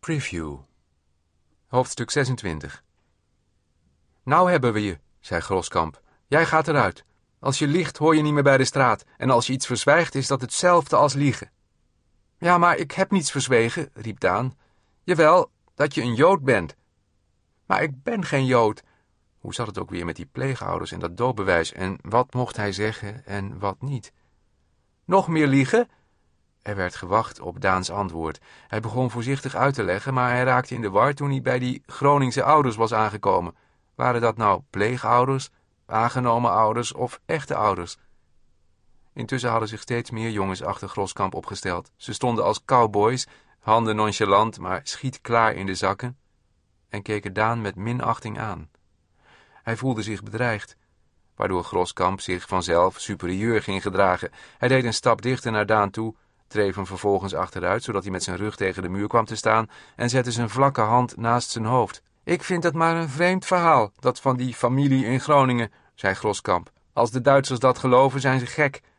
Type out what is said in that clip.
Preview. Hoofdstuk 26. Nou hebben we je, zei Groskamp. Jij gaat eruit. Als je liegt hoor je niet meer bij de straat. En als je iets verzwijgt is dat hetzelfde als liegen. Ja, maar ik heb niets verzwegen, riep Daan. Jawel, dat je een Jood bent. Maar ik ben geen Jood. Hoe zat het ook weer met die pleegouders en dat doopbewijs? En wat mocht hij zeggen en wat niet? Nog meer liegen? Er werd gewacht op Daans antwoord. Hij begon voorzichtig uit te leggen, maar hij raakte in de war toen hij bij die Groningse ouders was aangekomen. Waren dat nou pleegouders, aangenomen ouders of echte ouders? Intussen hadden zich steeds meer jongens achter Groskamp opgesteld. Ze stonden als cowboys, handen nonchalant, maar schietklaar in de zakken, en keken Daan met minachting aan. Hij voelde zich bedreigd, waardoor Groskamp zich vanzelf superieur ging gedragen. Hij deed een stap dichter naar Daan toe, dreef hem vervolgens achteruit, zodat hij met zijn rug tegen de muur kwam te staan, en zette zijn vlakke hand naast zijn hoofd. Ik vind het maar een vreemd verhaal, dat van die familie in Groningen, zei Groskamp. Als de Duitsers dat geloven, zijn ze gek.